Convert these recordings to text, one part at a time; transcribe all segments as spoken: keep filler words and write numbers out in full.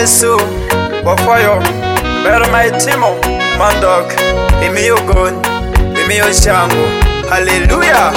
Yesu wafayo bero maitimo mandok imiyo gon imiyo changu. Hallelujah.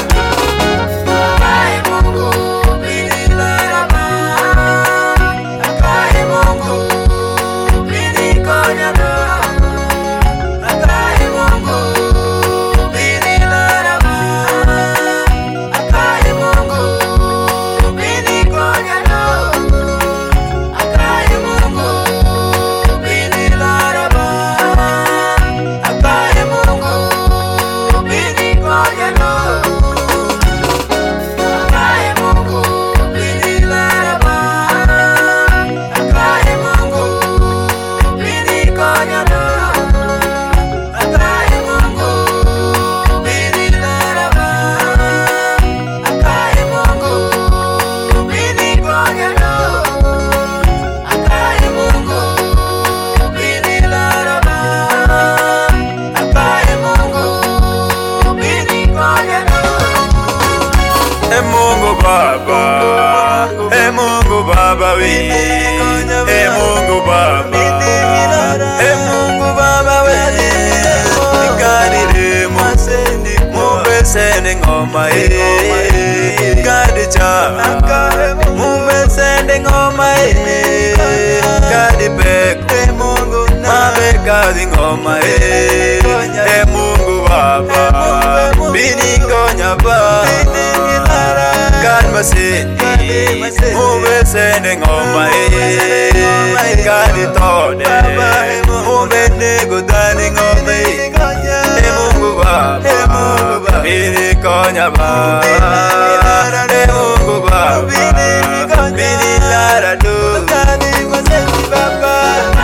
Hey Mungu Baba, hey Mungu Baba we, hey Mungu Baba, hey Mungu Baba we, Gadi de Musendi, Mube sending on my head, Gadi cha, Mube sending on my head, Gadi back, hey Mungu, Mame guarding on my head, hey Mungu Baba, Bini Gonya Baba. God must send me, move sending on my head. God it all day, move nego dining on me. Mungu Baba, Bini Konya Baba, Mungu Baba, Bini Lara do, Kani Masendi Baba.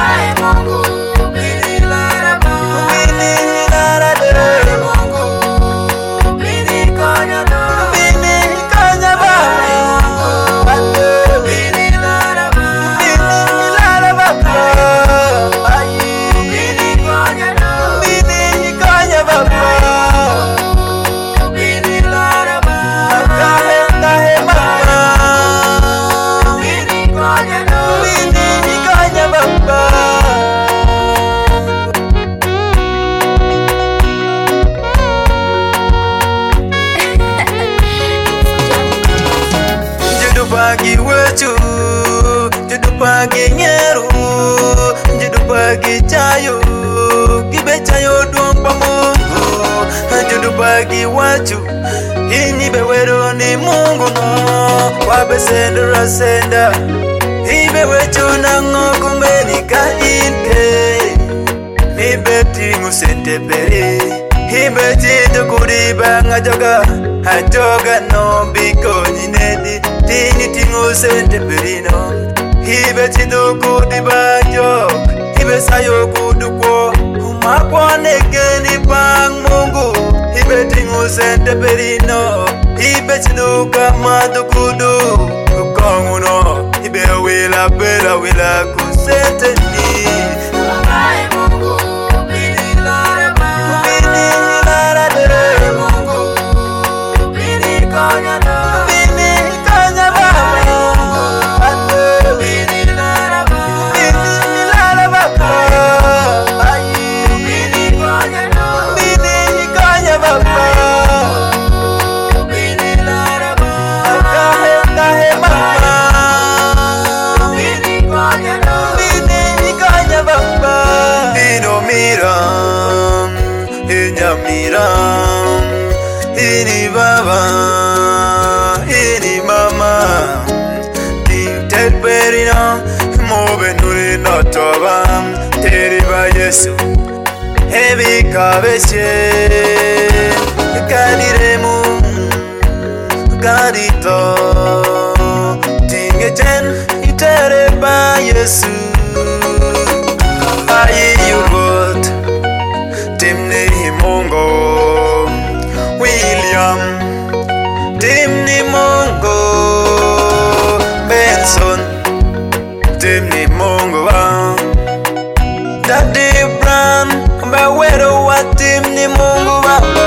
Pagi wechu, judu pagi nyeru, judu pagi chayo, kibe chayo duong pamungu, judu pagi wachu, ini bewero ni Mungu no, wabe senda rasenda, ibe wechu nango kumbeni ka inke, ibe tingu sente peri, ibe tido kuriba ngajoga, hajoga no biko ninedi. Tini tingu sente perino, hibe tido kudi banjo, hibe sayo kudu ko, umakwa negeni pang Mungu, hibe tingu sente perino, hibe tido kamadu kudu, kukonguno, hibe wila bela wila kusente ni. Miram, ini baba, ini mama, ting terperina, move nuri notoba, teriba Yesu, heavy cabeche, cadiremu, cadito, tingechen, itereba Yesu, aye you got, timne Mungu William Timni Mungu Benson Timni Mungu Daddy Brown Mbawero wa Timni Mungu